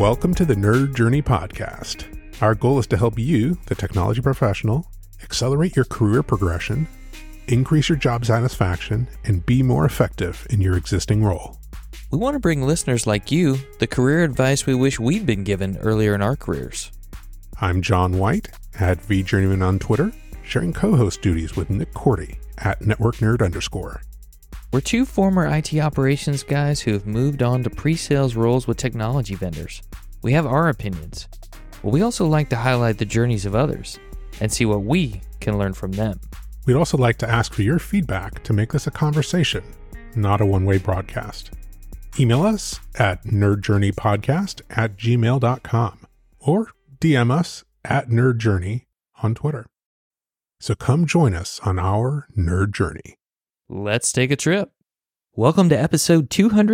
Welcome to the Nerd Journey Podcast. Our goal is to help you, the technology professional, accelerate your career progression, increase your job satisfaction, and be more effective in your existing role. We want to bring listeners like you the career advice we wish we'd been given earlier in our careers. I'm John White, at VJourneyman on Twitter, sharing co-host duties with Nick Cordy at NetworkNerd_. We're two former IT operations guys who have moved on to pre-sales roles with technology vendors. We have our opinions, but we also like to highlight the journeys of others and see what we can learn from them. We'd also like to ask for your feedback to make this a conversation, not a one-way broadcast. Email us at nerdjourneypodcast@gmail.com or DM us at nerdjourney on Twitter. So come join us on our nerd journey. Let's take a trip. Welcome to episode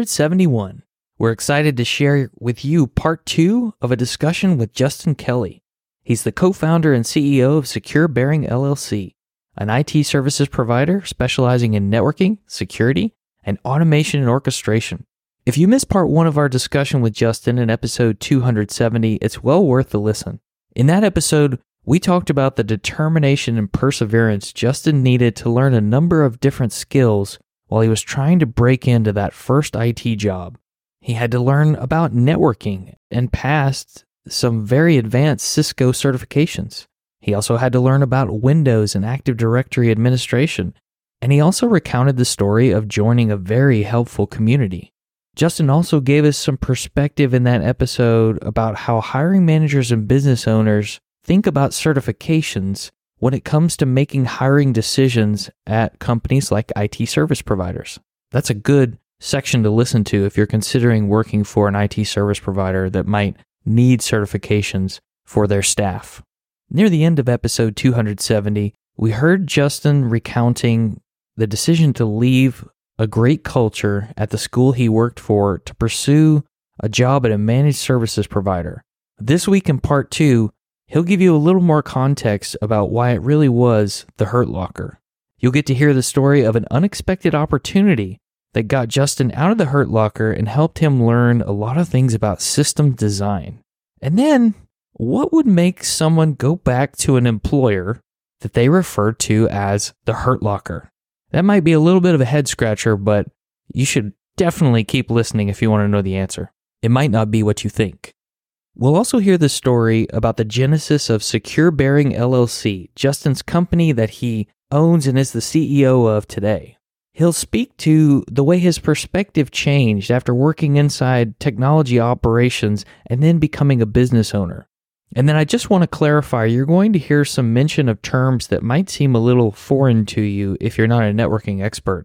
271. We're excited to share with you part 2 of a discussion with Justin Kelly. He's the co-founder and CEO of Secure Bearing LLC, an IT services provider specializing in networking, security, and automation and orchestration. If you missed part 1 of our discussion with Justin in episode 270, it's well worth the listen. In that episode, we talked about the determination and perseverance Justin needed to learn a number of different skills while he was trying to break into that first IT job. He had to learn about networking and passed some very advanced Cisco certifications. He also had to learn about Windows and Active Directory administration, and he also recounted the story of joining a very helpful community. Justin also gave us some perspective in that episode about how hiring managers and business owners think about certifications when it comes to making hiring decisions at companies like IT service providers. That's a good section to listen to if you're considering working for an IT service provider that might need certifications for their staff. Near the end of episode 270, we heard Justin recounting the decision to leave a great culture at the school he worked for to pursue a job at a managed services provider. This week in part 2, he'll give you a little more context about why it really was the Hurt Locker. You'll get to hear the story of an unexpected opportunity that got Justin out of the Hurt Locker and helped him learn a lot of things about system design. And then, what would make someone go back to an employer that they refer to as the Hurt Locker? That might be a little bit of a head scratcher, but you should definitely keep listening if you want to know the answer. It might not be what you think. We'll also hear the story about the genesis of Secure Bearing LLC, Justin's company that he owns and is the CEO of today. He'll speak to the way his perspective changed after working inside technology operations and then becoming a business owner. And then I just want to clarify, you're going to hear some mention of terms that might seem a little foreign to you if you're not a networking expert.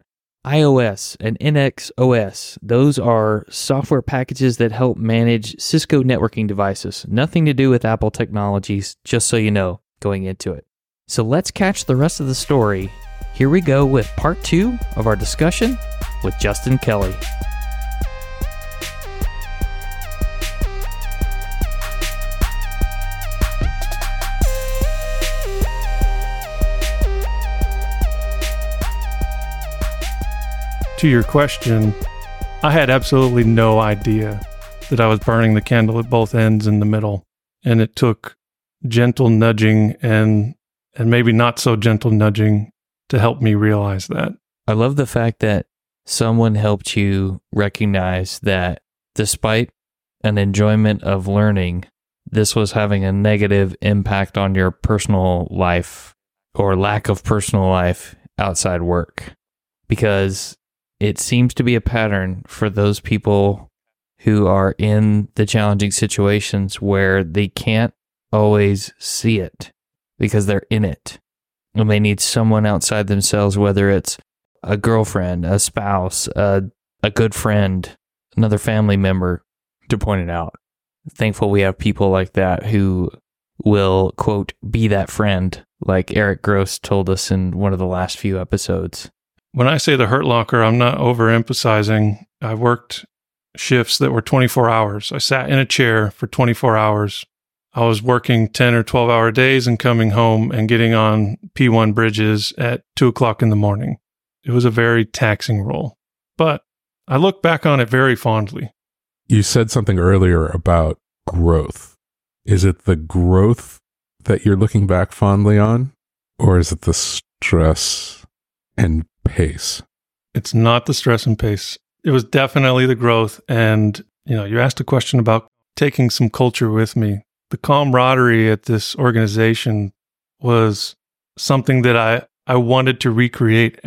iOS and NXOS, those are software packages that help manage Cisco networking devices. Nothing to do with Apple technologies, just so you know, going into it. So let's catch the rest of the story. Here we go with part 2 of our discussion with Justin Kelly. To your question, I had absolutely no idea that I was burning the candle at both ends in the middle. And it took gentle nudging and maybe not so gentle nudging to help me realize that. I love the fact that someone helped you recognize that despite an enjoyment of learning, this was having a negative impact on your personal life or lack of personal life outside work. Because it seems to be a pattern for those people who are in the challenging situations where they can't always see it because they're in it. And they need someone outside themselves, whether it's a girlfriend, a spouse, a good friend, another family member, to point it out. Thankful we have people like that who will, quote, be that friend, like Eric Gross told us in one of the last few episodes. When I say the Hurt Locker, I'm not overemphasizing. I worked shifts that were 24 hours. I sat in a chair for 24 hours. I was working 10 or 12-hour days and coming home and getting on P1 bridges at 2 o'clock in the morning. It was a very taxing role. But I look back on it very fondly. You said something earlier about growth. Is it the growth that you're looking back fondly on, or is it the stress and pace? It's not the stress and pace. It was definitely the growth. And, you asked a question about taking some culture with me. The camaraderie at this organization was something that I wanted to recreate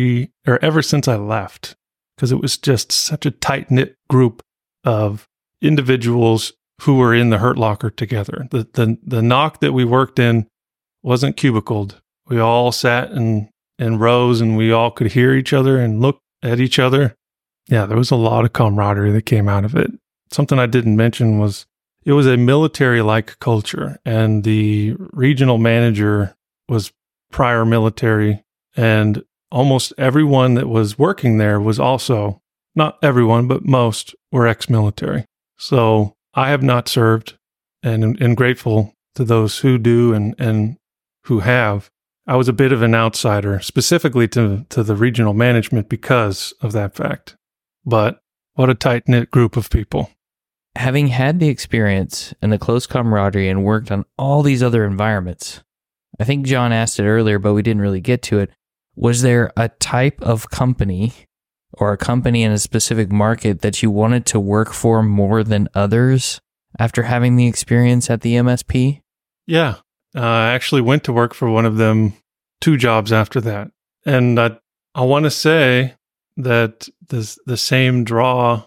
ever since I left, because it was just such a tight-knit group of individuals who were in the Hurt Locker together. The NOC that we worked in wasn't cubicled. We all sat in rows, and we all could hear each other and look at each other. Yeah, there was a lot of camaraderie that came out of it. Something I didn't mention was it was a military-like culture, and the regional manager was prior military, and almost everyone that was working there was also, not everyone, but most were ex-military. So I have not served, and grateful to those who do and who have. I was a bit of an outsider, specifically to the regional management because of that fact. But what a tight-knit group of people. Having had the experience and the close camaraderie and worked on all these other environments, I think John asked it earlier, but we didn't really get to it. Was there a type of company or a company in a specific market that you wanted to work for more than others after having the experience at the MSP? Yeah. I actually went to work for one of them 2 jobs after that. And I want to say that the same draw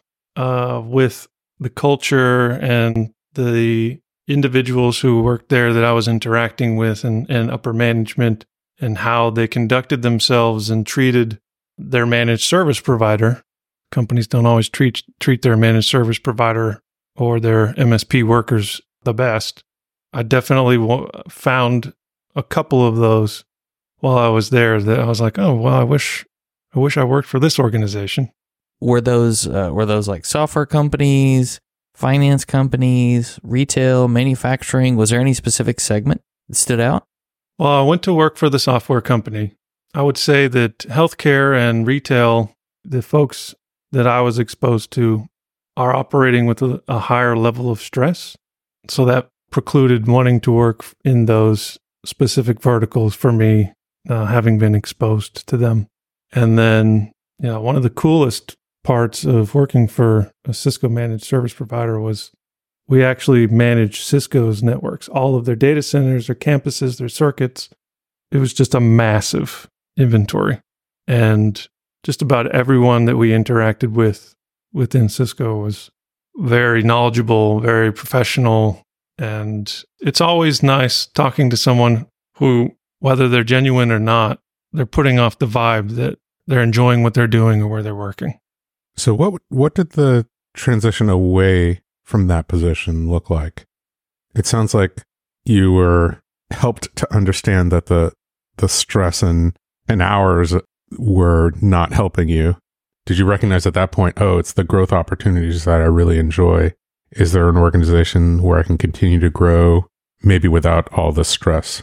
with the culture and the individuals who worked there that I was interacting with and upper management, and how they conducted themselves and treated their managed service provider. Companies don't always treat their managed service provider or their MSP workers the best. I definitely found a couple of those while I was there that I was like, oh, well, I wish I worked for this organization. Were those like software companies, finance companies, retail, manufacturing? Was there any specific segment that stood out? Well, I went to work for the software company. I would say that healthcare and retail, the folks that I was exposed to, are operating with a higher level of stress. So that precluded wanting to work in those specific verticals for me, having been exposed to them. And then, one of the coolest parts of working for a Cisco managed service provider was we actually managed Cisco's networks, all of their data centers, their campuses, their circuits. It was just a massive inventory. And just about everyone that we interacted with within Cisco was very knowledgeable, very professional. And it's always nice talking to someone who, whether they're genuine or not, they're putting off the vibe that they're enjoying what they're doing or where they're working. So what did the transition away from that position look like? It sounds like you were helped to understand that the stress and hours were not helping you. Did you recognize at that point, oh, it's the growth opportunities that I really enjoy? Is there an organization where I can continue to grow, maybe without all the stress?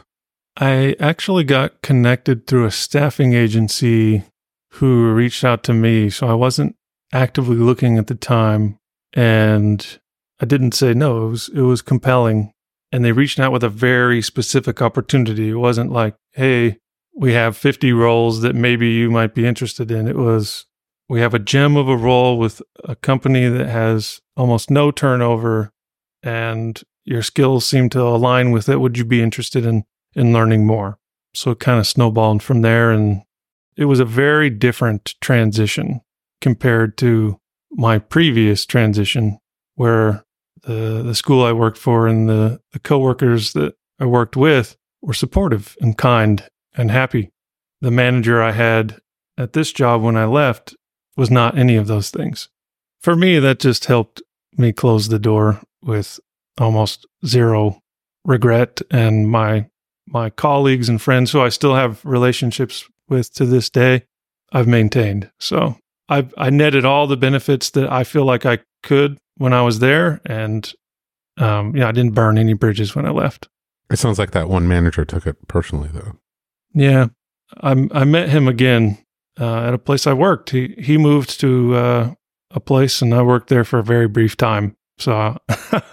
I actually got connected through a staffing agency who reached out to me. So I wasn't actively looking at the time, and I didn't say no. It was compelling, and they reached out with a very specific opportunity. It wasn't like, hey, we have 50 roles that maybe you might be interested in. It was, we have a gem of a role with a company that has almost no turnover, and your skills seem to align with it. Would you be interested in learning more? So it kind of snowballed from there, and it was a very different transition compared to my previous transition, where the school I worked for and the coworkers that I worked with were supportive and kind and happy. The manager I had at this job when I left was not any of those things. For me, that just helped me close the door with almost zero regret, and my colleagues and friends who I still have relationships with to this day, I've maintained. So I netted all the benefits that I feel like I could when I was there, and I didn't burn any bridges when I left. It sounds like that one manager took it personally, though. Yeah, I met him again at a place I worked. He moved to a place, and I worked there for a very brief time. So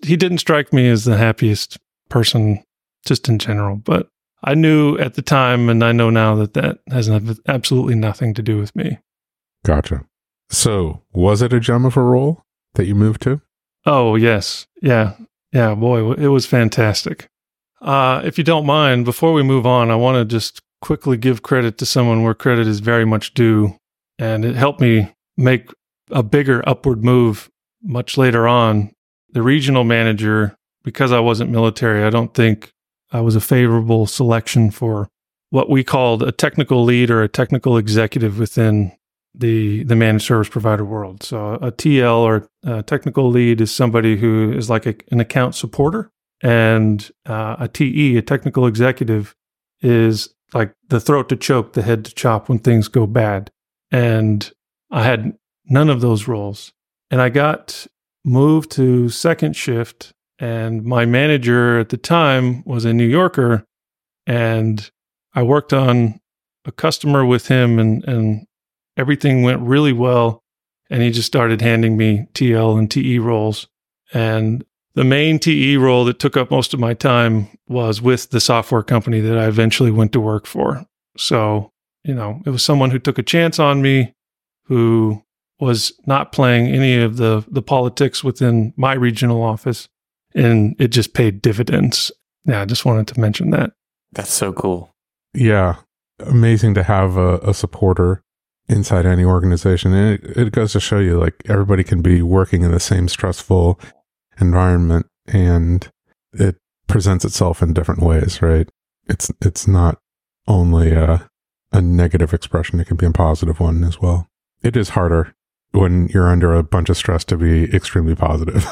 he didn't strike me as the happiest person just in general, but I knew at the time, and I know now that has absolutely nothing to do with me. Gotcha. So, was it a gem of a role that you moved to? Oh, yes. Yeah, boy, it was fantastic. If you don't mind, before we move on, I want to just quickly give credit to someone where credit is very much due, and it helped me make a bigger upward move much later on. The regional manager, because I wasn't military, I don't think I was a favorable selection for what we called a technical lead or a technical executive within the managed service provider world. So a TL or a technical lead is somebody who is like an account supporter, and a TE, a technical executive, is like the throat to choke, the head to chop when things go bad. And I had none of those roles. And I got moved to second shift, and my manager at the time was a New Yorker, and I worked on a customer with him, and everything went really well. And he just started handing me TL and TE roles. And the main TE role that took up most of my time was with the software company that I eventually went to work for. So, it was someone who took a chance on me, who was not playing any of the politics within my regional office, and it just paid dividends. Yeah, I just wanted to mention that. That's so cool. Yeah. Amazing to have a supporter inside any organization. And it goes to show you, like, everybody can be working in the same stressful environment, and it presents itself in different ways, right? It's not only a negative expression, it can be a positive one as well. It is harder when you're under a bunch of stress to be extremely positive.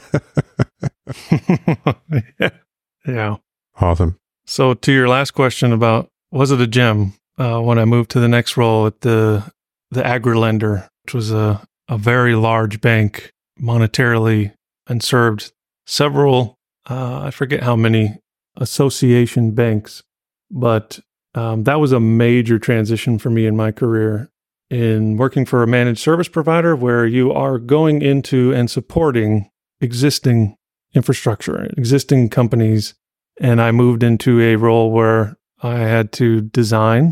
Yeah. Awesome. So to your last question about, was it a gem? When I moved to the next role at the AgriLender, which was a very large bank monetarily, and served several, I forget how many, association banks. But that was a major transition for me in my career, in working for a managed service provider where you are going into and supporting existing infrastructure, existing companies. And I moved into a role where I had to design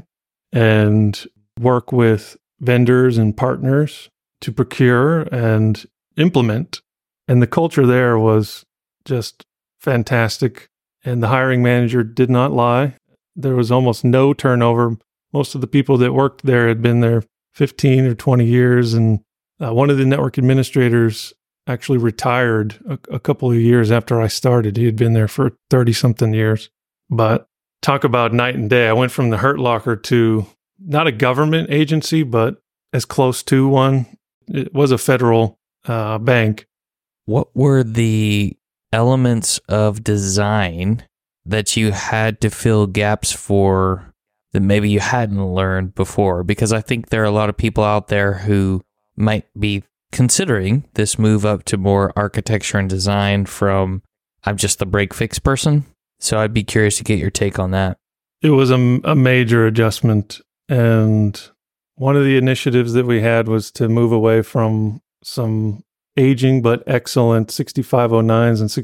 and work with vendors and partners to procure and implement. And the culture there was just fantastic. And the hiring manager did not lie. There was almost no turnover. Most of the people that worked there had been there 15 or 20 years. And one of the network administrators actually retired a couple of years after I started. He had been there for 30-something years. But talk about night and day. I went from the Hurt Locker to not a government agency, but as close to one. It was a federal bank. What were the elements of design that you had to fill gaps for that maybe you hadn't learned before? Because I think there are a lot of people out there who might be considering this move up to more architecture and design from, I'm just the break fix person. So I'd be curious to get your take on that. It was a major adjustment. And one of the initiatives that we had was to move away from some aging but excellent 6509s and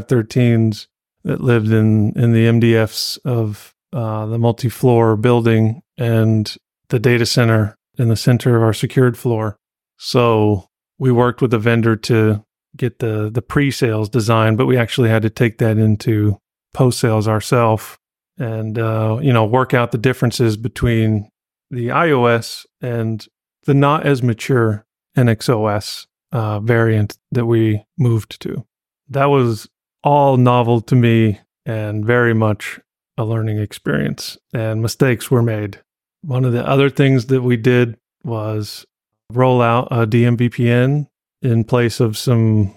6513s that lived in the MDFs of the multi-floor building and the data center in the center of our secured floor. So we worked with a vendor to get the pre-sales design, but we actually had to take that into post-sales ourselves and work out the differences between the iOS and the not as mature NXOS variant that we moved to. That was all novel to me and very much a learning experience, and mistakes were made. One of the other things that we did was roll out a DMVPN in place of some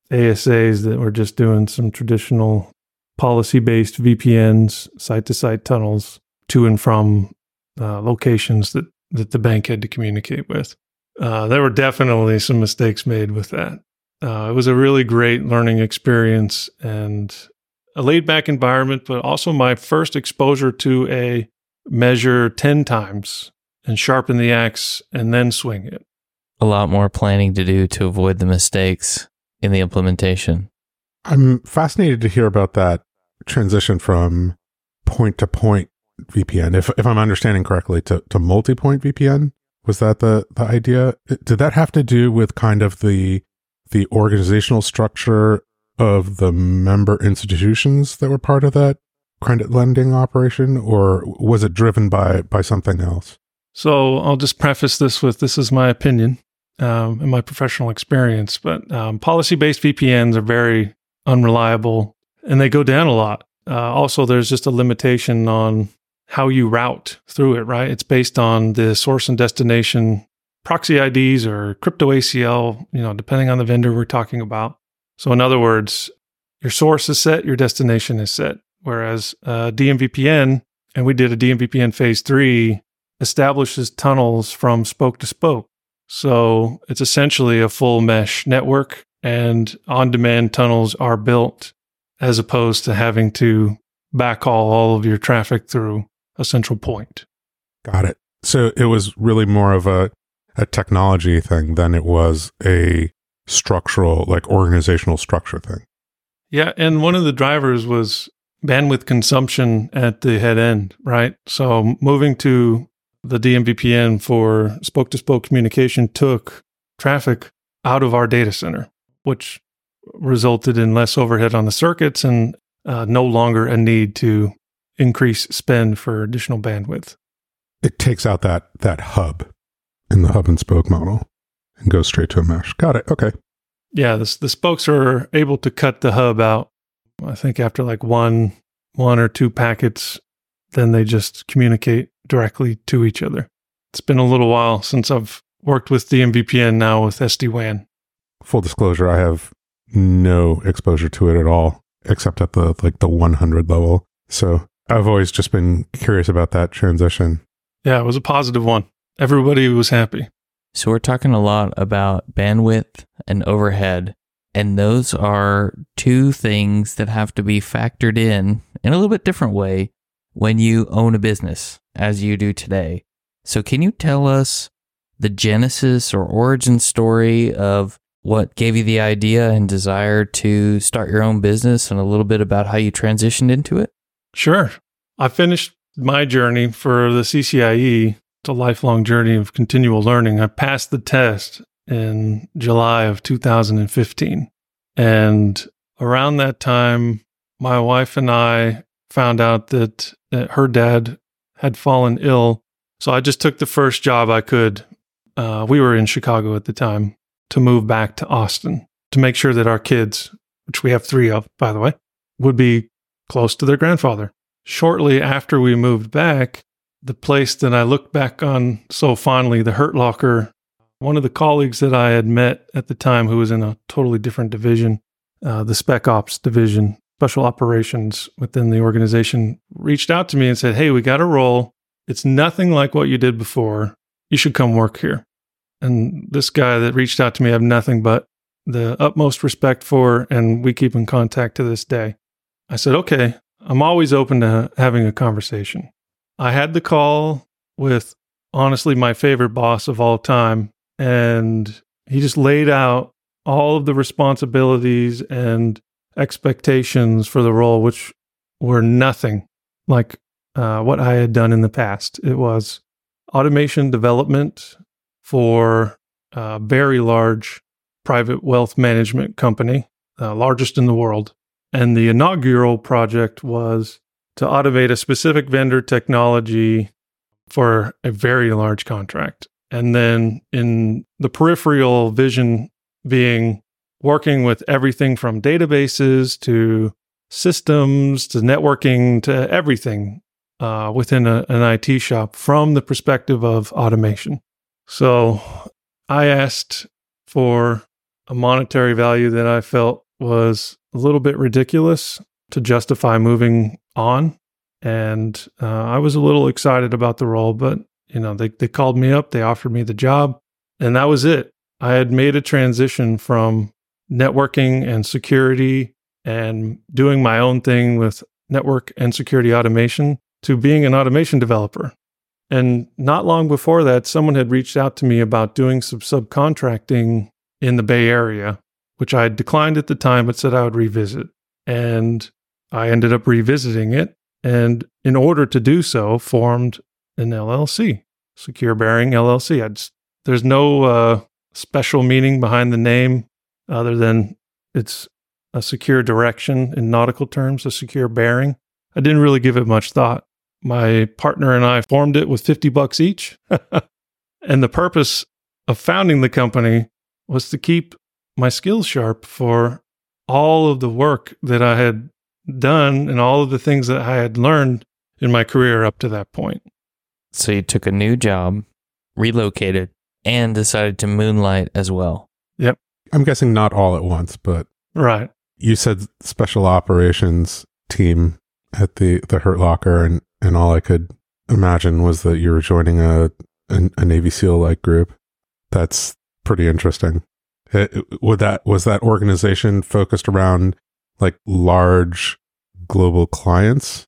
ASAs that were just doing some traditional policy-based VPNs, site-to-site tunnels to and from locations that the bank had to communicate with. There were definitely some mistakes made with that. It was a really great learning experience and a laid-back environment, but also my first exposure to a measure 10 times and sharpen the axe and then swing it. A lot more planning to do to avoid the mistakes in the implementation. I'm fascinated to hear about that transition from point-to-point VPN, if I'm understanding correctly, to multi-point VPN. Was that the idea? Did that have to do with kind of the organizational structure of the member institutions that were part of that credit lending operation, or was it driven by something else? So I'll just preface this with, this is my opinion and my professional experience, but policy-based VPNs are very unreliable and they go down a lot. Also, there's just a limitation on how you route through it, right? It's based on the source and destination proxy IDs or crypto ACL, depending on the vendor we're talking about. So in other words, your source is set, your destination is set. Whereas DMVPN, and we did a DMVPN phase 3, establishes tunnels from spoke to spoke. So it's essentially a full mesh network, and on-demand tunnels are built as opposed to having to backhaul all of your traffic through a central point. Got it. So it was really more of a technology thing than it was a structural, like organizational structure thing. Yeah, and one of the drivers was bandwidth consumption at the head end, right? So moving to the DMVPN for spoke-to-spoke communication took traffic out of our data center, which resulted in less overhead on the circuits and no longer a need to increase spend for additional bandwidth. It takes out that hub in the hub and spoke model and goes straight to a mesh. Got it. Okay. Yeah, the spokes are able to cut the hub out, I think, after like one or two packets, then they just communicate directly to each other. It's been a little while since I've worked with DMVPN now with SD-WAN. Full disclosure, I have no exposure to it at all, except at the 100 level. So I've always just been curious about that transition. Yeah, it was a positive one. Everybody was happy. So we're talking a lot about bandwidth and overhead, and those are two things that have to be factored in a little bit different way when you own a business, as you do today. So can you tell us the genesis or origin story of what gave you the idea and desire to start your own business, and a little bit about how you transitioned into it? Sure. I finished my journey for the CCIE. It's a lifelong journey of continual learning. I passed the test in July of 2015. And around that time, my wife and I found out that her dad had fallen ill. So I just took the first job I could. We were in Chicago at the time, to move back to Austin to make sure that our kids, which we have 3 of, by the way, would be close to their grandfather. Shortly after we moved back, the place that I look back on so fondly, the Hurt Locker, one of the colleagues that I had met at the time, who was in a totally different division, the Spec Ops division, special operations within the organization, reached out to me and said, "Hey, we got a role. It's nothing like what you did before. You should come work here." And this guy that reached out to me, I have nothing but the utmost respect for, and we keep in contact to this day. I said, okay, I'm always open to having a conversation. I had the call with, honestly, my favorite boss of all time, and he just laid out all of the responsibilities and expectations for the role, which were nothing like what I had done in the past. It was automation development for a very large private wealth management company, largest in the world. And the inaugural project was to automate a specific vendor technology for a very large contract. And then in the peripheral vision being working with everything from databases to systems to networking to everything within an IT shop from the perspective of automation. So I asked for a monetary value that I felt was a little bit ridiculous to justify moving on. And I was a little excited about the role, but they called me up, they offered me the job, and that was it. I had made a transition from networking and security and doing my own thing with network and security automation to being an automation developer. And not long before that, someone had reached out to me about doing some subcontracting in the Bay Area. which I had declined at the time, but said I would revisit. And I ended up revisiting it. And in order to do so, formed an LLC, Secure Bearing LLC. There's no special meaning behind the name other than it's a secure direction in nautical terms, a secure bearing. I didn't really give it much thought. My partner and I formed it with $50 each. And the purpose of founding the company was to keep my skills sharp for all of the work that I had done and all of the things that I had learned in my career up to that point. So you took a new job, relocated, and decided to moonlight as well. Yep. I'm guessing not all at once, but Right. you said special operations team at the Hurt Locker, and all I could imagine was that you were joining a Navy SEAL-like group. That's pretty interesting. Was that organization focused around like large global clients,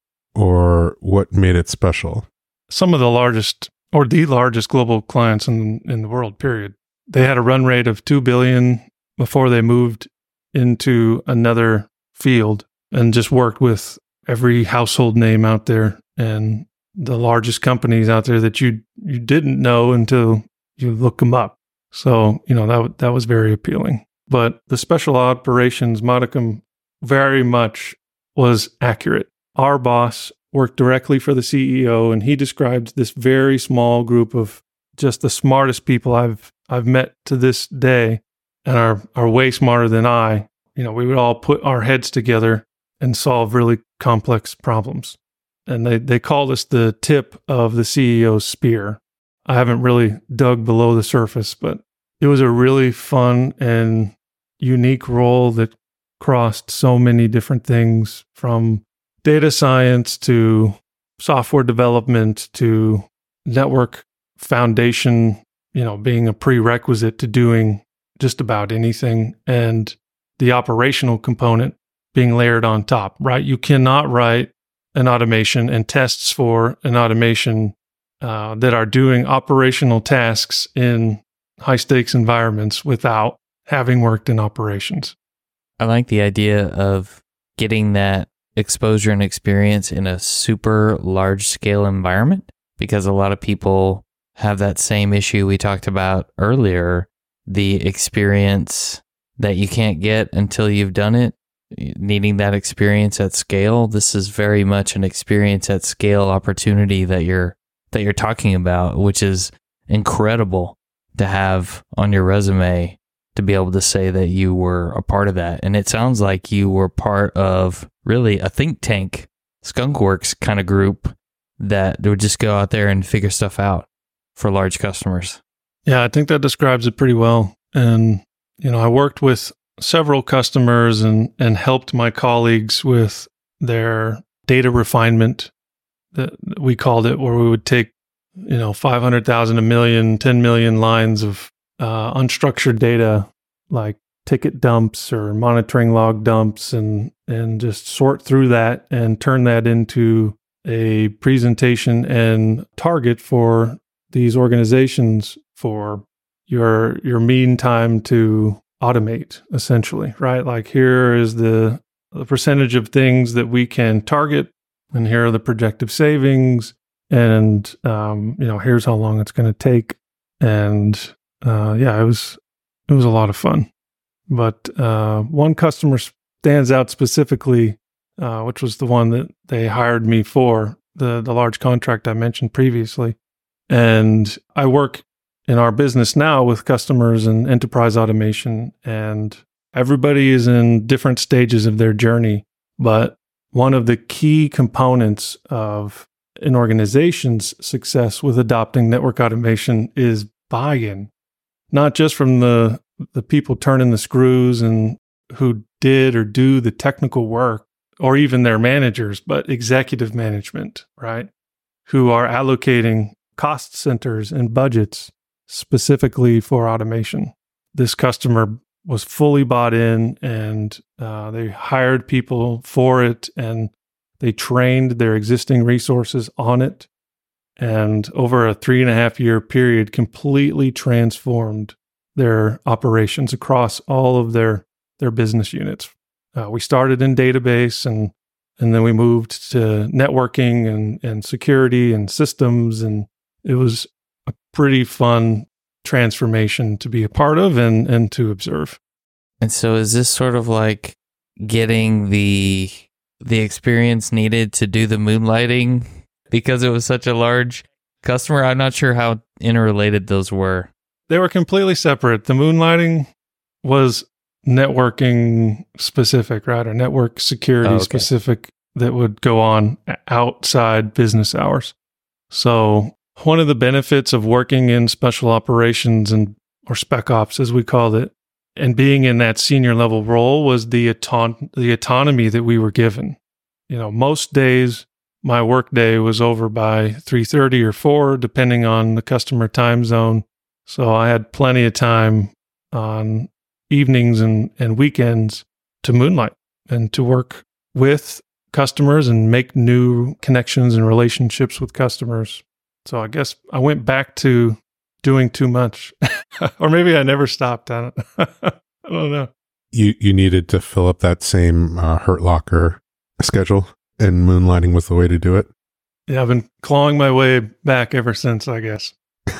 or what made it special? Some of the largest or the largest global clients in the world, period. They had a run rate of $2 billion before they moved into another field and just worked with every household name out there and the largest companies out there that you didn't know until you look them up. So, that was very appealing. But the special operations modicum very much was accurate. Our boss worked directly for the CEO, and he described this very small group of just the smartest people I've met to this day, and are way smarter than I. We would all put our heads together and solve really complex problems. And they called us the tip of the CEO's spear. I haven't really dug below the surface, but it was a really fun and unique role that crossed so many different things, from data science to software development to network foundation, being a prerequisite to doing just about anything, and the operational component being layered on top, right? You cannot write an automation and tests for an automation that are doing operational tasks in high stakes environments without having worked in operations. I like the idea of getting that exposure and experience in a super large scale environment, because a lot of people have that same issue we talked about earlier, the experience that you can't get until you've done it, needing that experience at scale. This is very much an experience at scale opportunity that you're talking about, which is incredible to have on your resume, to be able to say that you were a part of that. And it sounds like you were part of really a think tank, skunkworks kind of group that would just go out there and figure stuff out for large customers. Yeah, I think that describes it pretty well. And, I worked with several customers and helped my colleagues with their data refinement, that we called it, where we would take, 500,000, 1 million, 10 million lines of unstructured data, like ticket dumps or monitoring log dumps, and just sort through that and turn that into a presentation and target for these organizations for your mean time to automate, essentially, right? Like, here is the percentage of things that we can target, and here are the projected savings, and here's how long it's going to take. And it was a lot of fun. But one customer stands out specifically, which was the one that they hired me for, the large contract I mentioned previously. And I work in our business now with customers and enterprise automation, and everybody is in different stages of their journey. But one of the key components of an organization's success with adopting network automation is buy-in, not just from the people turning the screws and who did or do the technical work, or even their managers, but executive management, right? Who are allocating cost centers and budgets specifically for automation. This customer was fully bought in, and they hired people for it, and they trained their existing resources on it. And over a 3.5-year period, completely transformed their operations across all of their their business units. We started in database and then we moved to networking and security and systems. And it was a pretty fun transformation to be a part of and to observe. And so is this sort of like getting the experience needed to do the moonlighting because it was such a large customer? I'm not sure how interrelated those were. They were completely separate. The moonlighting was networking specific, right? Or network security specific that would go on outside business hours. So one of the benefits of working in special operations or spec ops, as we called it, and being in that senior level role was the autonomy that we were given. Most days my work day was over by 3:30 or 4, depending on the customer time zone. So I had plenty of time on evenings and weekends to moonlight and to work with customers and make new connections and relationships with customers. So I guess I went back to doing too much. Or maybe I never stopped. I don't know. You needed to fill up that same Hurt Locker schedule, and moonlighting was the way to do it? Yeah, I've been clawing my way back ever since, I guess.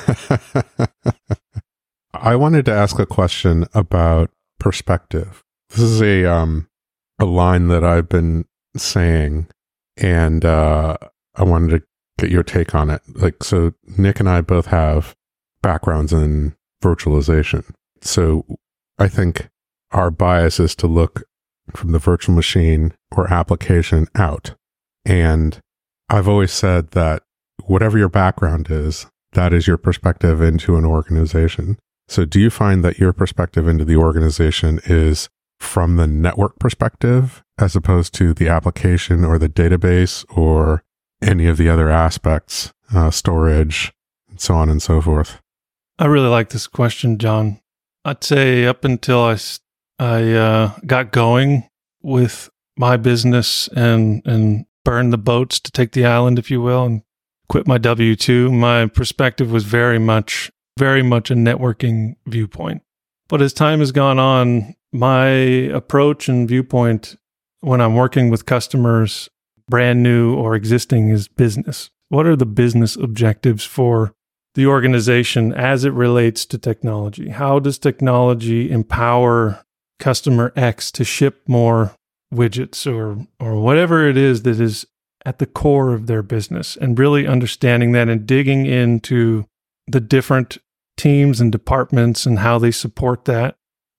I wanted to ask a question about perspective. This is a line that I've been saying, and I wanted to get your take on it. So Nick and I both have backgrounds in virtualization. So I think our bias is to look from the virtual machine or application out. And I've always said that whatever your background is, that is your perspective into an organization. So do you find that your perspective into the organization is from the network perspective as opposed to the application or the database or any of the other aspects, storage, and so on and so forth? I really like this question, John. I'd say up until I got going with my business and burned the boats to take the island, if you will, and quit my W-2, my perspective was very much a networking viewpoint. But as time has gone on, my approach and viewpoint when I'm working with customers, brand new or existing, is business. What are the business objectives for the organization as it relates to technology? How does technology empower customer X to ship more widgets or whatever it is that is at the core of their business, and really understanding that and digging into the different teams and departments and how they support that,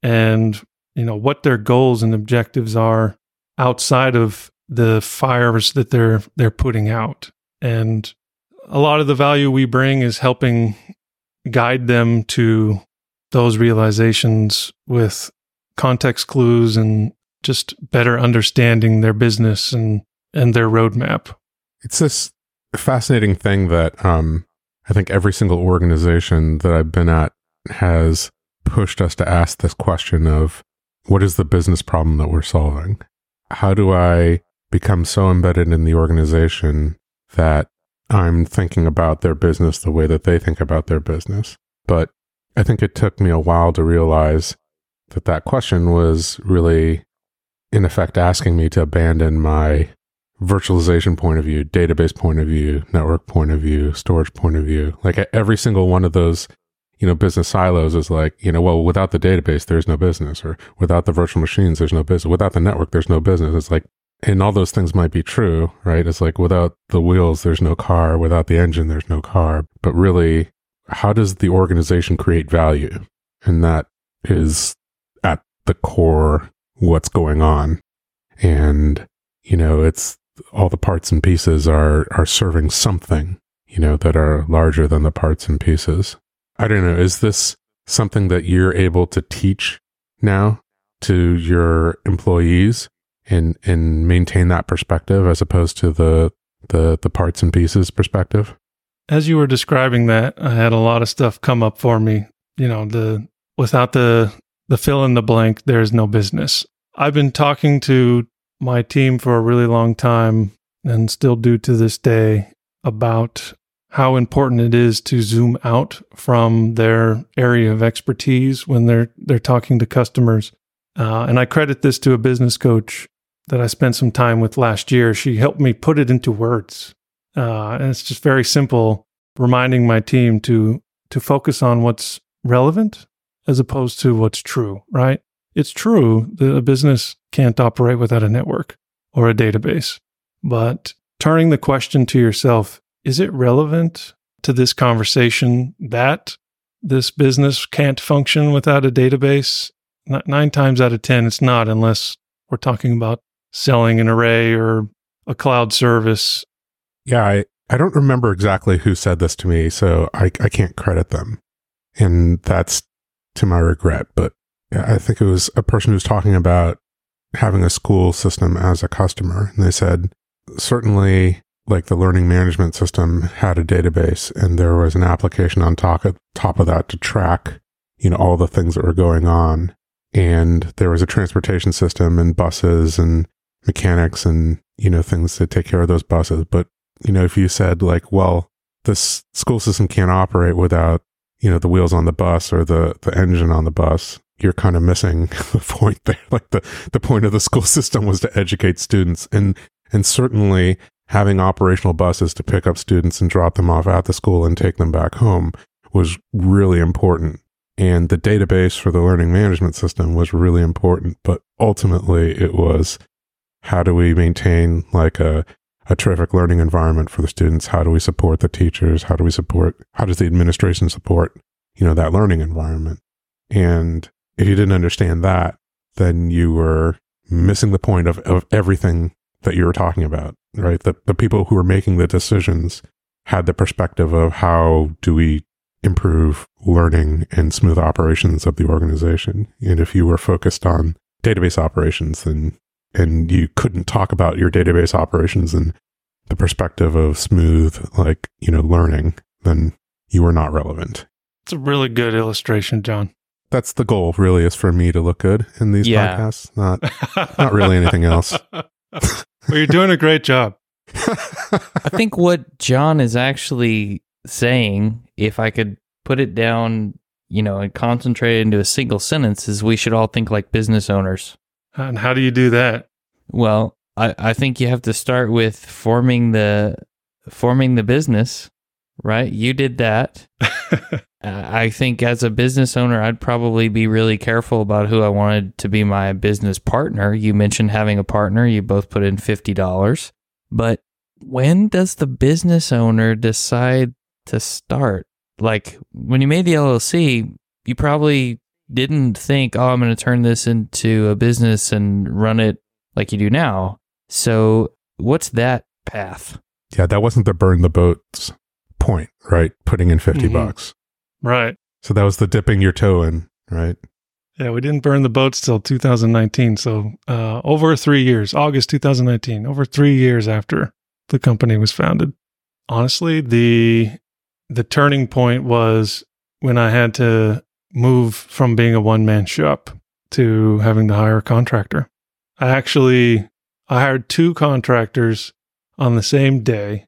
and what their goals and objectives are outside of the fires that they're putting out. And a lot of the value we bring is helping guide them to those realizations with context clues and just better understanding their business and their roadmap. It's this fascinating thing that I think every single organization that I've been at has pushed us to ask this question of, what is the business problem that we're solving? How do I become so embedded in the organization that I'm thinking about their business the way that they think about their business? But I think it took me a while to realize that question was really, in effect, asking me to abandon my virtualization point of view, database point of view, network point of view, storage point of view. Like every single one of those, business silos is like, well, without the database, there's no business, or without the virtual machines, there's no business. Without the network, there's no business. It's like, and all those things might be true, right? It's like, without the wheels, there's no car. Without the engine, there's no car. But really, how does the organization create value? And that is at the core what's going on. And, it's all the parts and pieces are serving something, that are larger than the parts and pieces. I don't know. Is this something that you're able to teach now to your employees and maintain that perspective as opposed to the parts and pieces perspective? As you were describing that, I had a lot of stuff come up for me. Without the fill in the blank, there's no business. I've been talking to my team for a really long time, and still do to this day, about how important it is to zoom out from their area of expertise when they're talking to customers. And I credit this to a business coach that I spent some time with last year. She helped me put it into words. And it's just very simple, reminding my team to focus on what's relevant as opposed to what's true, right? It's true that a business can't operate without a network or a database. But turning the question to yourself, is it relevant to this conversation that this business can't function without a database? 9 times out of 10, it's not, unless we're talking about selling an array or a cloud service. Yeah, I don't remember exactly who said this to me, so I can't credit them. And that's to my regret. But I think it was a person who was talking about having a school system as a customer. And they said, certainly, like the learning management system had a database, and there was an application on top of that to track, all the things that were going on. And there was a transportation system and buses and mechanics and, things to take care of those buses. But, if you said like, well, this school system can't operate without, the wheels on the bus or the engine on the bus, you're kind of missing the point there. Like the point of the school system was to educate students, and certainly having operational buses to pick up students and drop them off at the school and take them back home was really important. And the database for the learning management system was really important. But ultimately, it was, how do we maintain like a terrific learning environment for the students? How do we support the teachers? How does the administration support, that learning environment? And if you didn't understand that, then you were missing the point of everything that you were talking about, right? The people who were making the decisions had the perspective of, how do we improve learning and smooth operations of the organization? And if you were focused on database operations, and you couldn't talk about your database operations and the perspective of smooth, learning, then you were not relevant. It's a really good illustration, John. That's the goal, really, is for me to look good in these podcasts, not really anything else. Well, you're doing a great job. I think what John is actually saying, if I could put it down, and concentrate it into a single sentence, is we should all think like business owners. And how do you do that? Well, I think you have to start with forming the business, right? You did that. I think as a business owner, I'd probably be really careful about who I wanted to be my business partner. You mentioned having a partner. You both put in $50. But when does the business owner decide to start? Like, when you made the LLC, you probably didn't think, I'm going to turn this into a business and run it like you do now. So what's that path? Yeah, that wasn't the burn the boats point, right? Putting in $50. Right. So that was the dipping your toe in, right? Yeah, we didn't burn the boats till 2019. So over 3 years, August 2019, over 3 years after the company was founded. Honestly, the turning point was when I had to move from being a one-man shop to having to hire a contractor. I hired 2 contractors on the same day,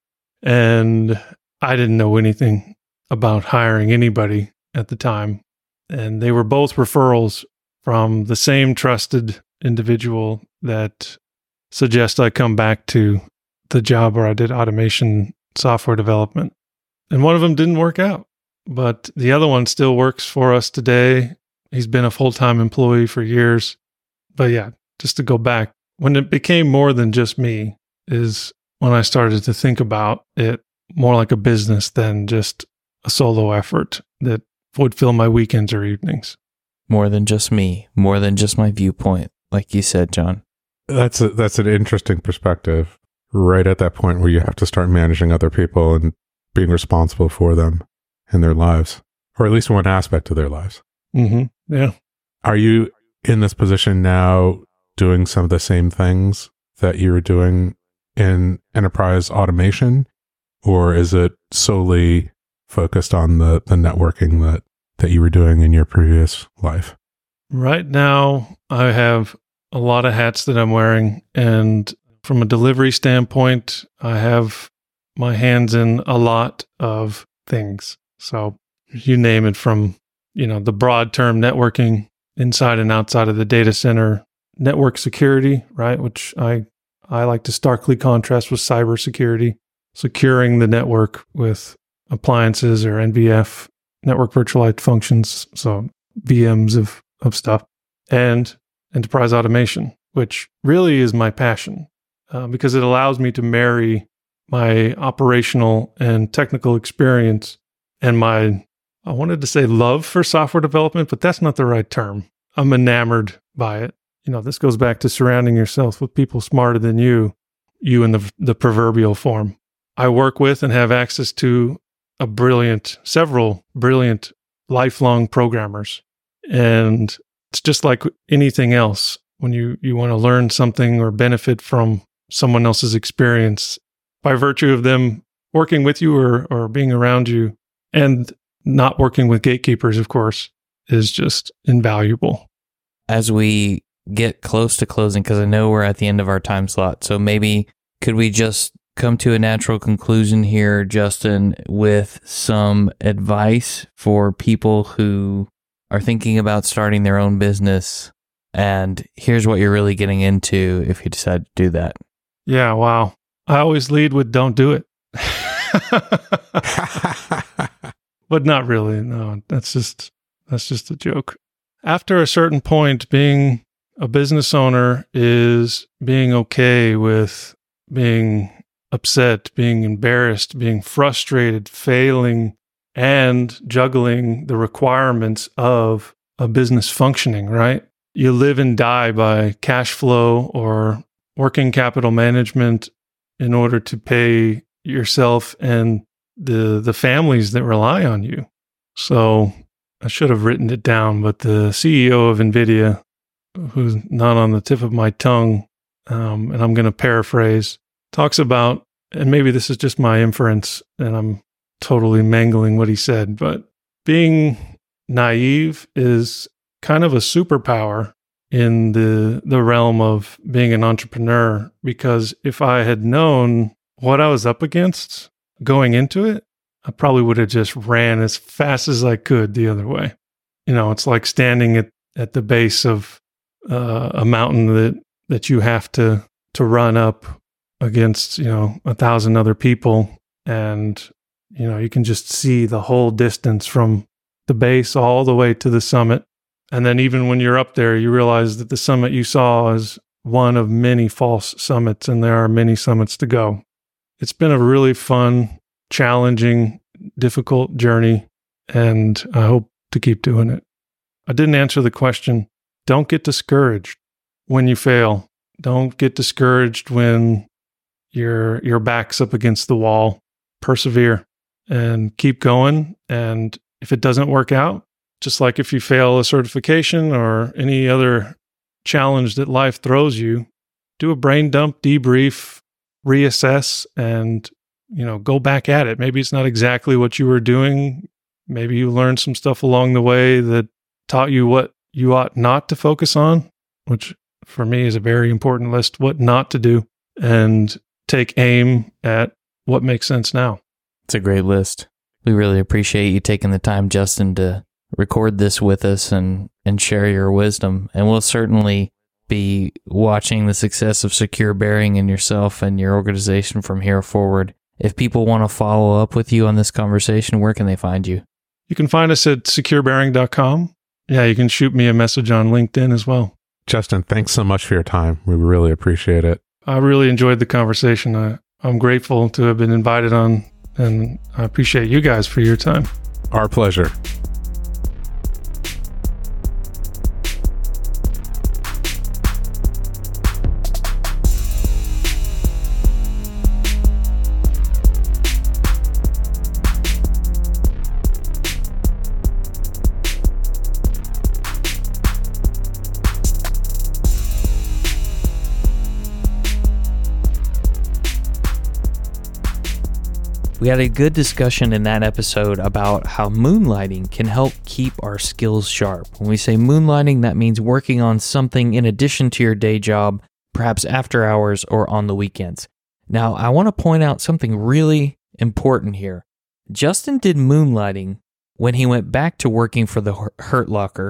and I didn't know anything about hiring anybody at the time. And they were both referrals from the same trusted individual that suggested I come back to the job where I did automation software development. And one of them didn't work out, but the other one still works for us today. He's been a full-time employee for years. But yeah, just to go back, when it became more than just me is when I started to think about it more like a business than just a solo effort that would fill my weekends or evenings. More than just me, more than just my viewpoint, like you said, John. That's an interesting perspective, right at that point where you have to start managing other people and being responsible for them and their lives, or at least one aspect of their lives. Mm-hmm. Yeah. Are you in this position now doing some of the same things that you were doing in enterprise automation, or is it solely focused on the networking that you were doing in your previous life? Right now, I have a lot of hats that I'm wearing, and from a delivery standpoint, I have my hands in a lot of things. So you name it, from the broad term networking inside and outside of the data center, network security, right? Which I like to starkly contrast with cybersecurity, securing the network with appliances or NVF, network virtualized functions, so VMs of stuff, and enterprise automation, which really is my passion because it allows me to marry my operational and technical experience and my, I wanted to say love for software development, but that's not the right term. I'm enamored by it. This goes back to surrounding yourself with people smarter than you in the proverbial form. I work with and have access to several brilliant lifelong programmers. And it's just like anything else. When you want to learn something or benefit from someone else's experience by virtue of them working with you or being around you, and not working with gatekeepers, of course, is just invaluable. As we get close to closing, because I know we're at the end of our time slot, so maybe could we just come to a natural conclusion here, Justin, with some advice for people who are thinking about starting their own business, and here's what you're really getting into if you decide to do that? Yeah, wow. I always lead with don't do it. But not really. No, that's just a joke. After a certain point, being a business owner is being okay with being upset, being embarrassed, being frustrated, failing, and juggling the requirements of a business functioning, right? You live and die by cash flow or working capital management in order to pay yourself and the families that rely on you. So I should have written it down, but the CEO of NVIDIA, who's not on the tip of my tongue, and I'm going to paraphrase, talks about, and maybe this is just my inference, and I'm totally mangling what he said, but being naive is kind of a superpower in the realm of being an entrepreneur, because if I had known what I was up against going into it, I probably would have just ran as fast as I could the other way. It's like standing at the base of a mountain that you have to run up against, 1,000 other people. And, you can just see the whole distance from the base all the way to the summit. And then even when you're up there, you realize that the summit you saw is one of many false summits, and there are many summits to go. It's been a really fun, challenging, difficult journey, and I hope to keep doing it. I didn't answer the question. Don't get discouraged when you fail. Don't get discouraged when your back's up against the wall. Persevere and keep going. And if it doesn't work out, just like if you fail a certification or any other challenge that life throws you, do a brain dump, debrief, reassess, and go back at it. Maybe it's not exactly what you were doing. Maybe you learned some stuff along the way that taught you what you ought not to focus on, which for me is a very important list, what not to do, and take aim at what makes sense now. It's a great list. We really appreciate you taking the time, Justin, to record this with us and share your wisdom. And we'll certainly be watching the success of Secure Bearing and yourself and your organization from here forward. If people want to follow up with you on this conversation, where can they find you? You can find us at securebearing.com. Yeah, you can shoot me a message on LinkedIn as well. Justin, thanks so much for your time. We really appreciate it. I really enjoyed the conversation. I'm grateful to have been invited on, and I appreciate you guys for your time. Our pleasure. We had a good discussion in that episode about how moonlighting can help keep our skills sharp. When we say moonlighting, that means working on something in addition to your day job, perhaps after hours or on the weekends. Now, I want to point out something really important here. Justin did moonlighting when he went back to working for the Hurt Locker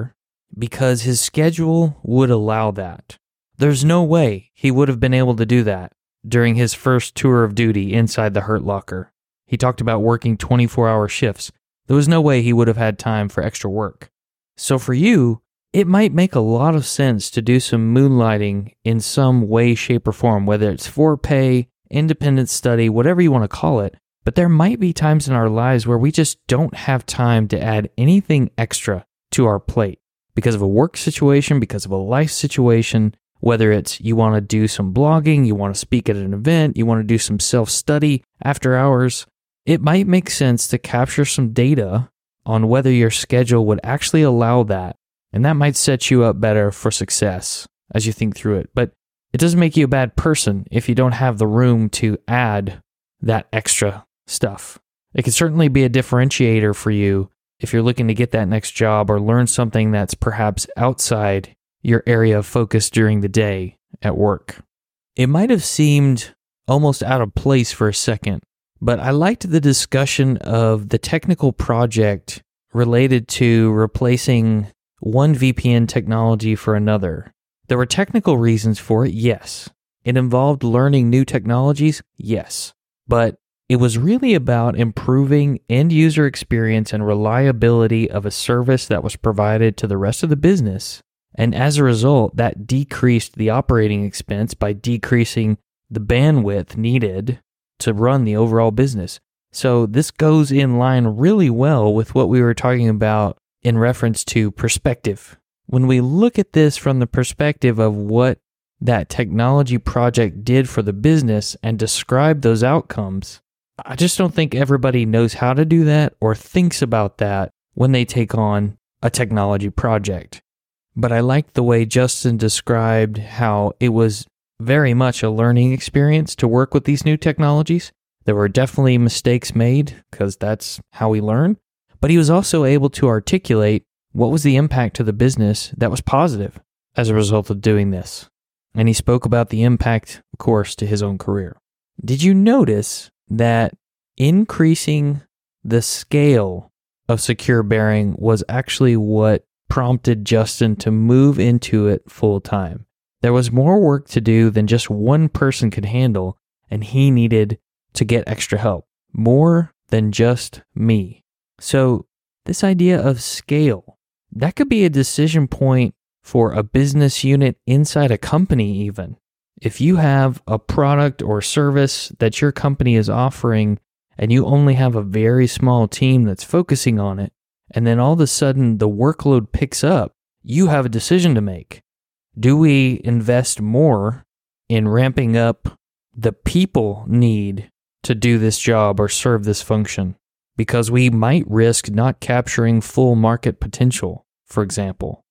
because his schedule would allow that. There's no way he would have been able to do that during his first tour of duty inside the Hurt Locker. He talked about working 24-hour shifts. There was no way he would have had time for extra work. So for you, it might make a lot of sense to do some moonlighting in some way, shape, or form, whether it's for pay, independent study, whatever you want to call it. But there might be times in our lives where we just don't have time to add anything extra to our plate because of a work situation, because of a life situation, whether it's you want to do some blogging, you want to speak at an event, you want to do some self-study after hours. It might make sense to capture some data on whether your schedule would actually allow that, and that might set you up better for success as you think through it. But it doesn't make you a bad person if you don't have the room to add that extra stuff. It can certainly be a differentiator for you if you're looking to get that next job or learn something that's perhaps outside your area of focus during the day at work. It might have seemed almost out of place for a second, but I liked the discussion of the technical project related to replacing one VPN technology for another. There were technical reasons for it, yes. It involved learning new technologies, yes. But it was really about improving end user experience and reliability of a service that was provided to the rest of the business. And as a result, that decreased the operating expense by decreasing the bandwidth needed to run the overall business. So this goes in line really well with what we were talking about in reference to perspective. When we look at this from the perspective of what that technology project did for the business and describe those outcomes, I just don't think everybody knows how to do that or thinks about that when they take on a technology project. But I liked the way Justin described how it was very much a learning experience to work with these new technologies. There were definitely mistakes made because that's how we learn. But he was also able to articulate what was the impact to the business that was positive as a result of doing this. And he spoke about the impact, of course, to his own career. Did you notice that increasing the scale of Secure Bearing was actually what prompted Justin to move into it full time? There was more work to do than just one person could handle, and he needed to get extra help, more than just me. So this idea of scale, that could be a decision point for a business unit inside a company even. If you have a product or service that your company is offering and you only have a very small team that's focusing on it, and then all of a sudden the workload picks up, you have a decision to make. Do we invest more in ramping up the people need to do this job or serve this function? Because we might risk not capturing full market potential, for example.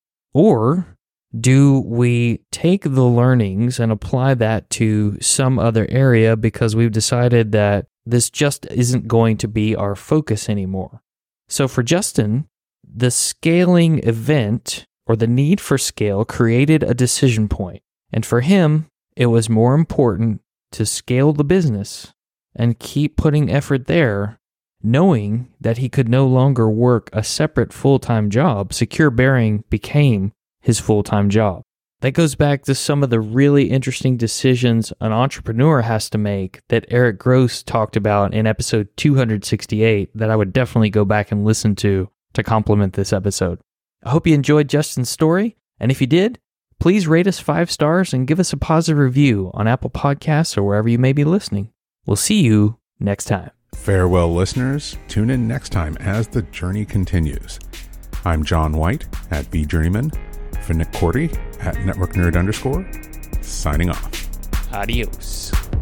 Or do we take the learnings and apply that to some other area because we've decided that this just isn't going to be our focus anymore? So for Justin, the scaling event or the need for scale created a decision point. And for him, it was more important to scale the business and keep putting effort there, knowing that he could no longer work a separate full-time job. Secure Bearing became his full-time job. That goes back to some of the really interesting decisions an entrepreneur has to make that Eric Gross talked about in episode 268 that I would definitely go back and listen to complement this episode. I hope you enjoyed Justin's story, and if you did, please rate us 5 stars and give us a positive review on Apple Podcasts or wherever you may be listening. We'll see you next time. Farewell, listeners. Tune in next time as the journey continues. I'm John White at BJourneyman, for Nick Cordy at NetworkNerd_, signing off. Adios.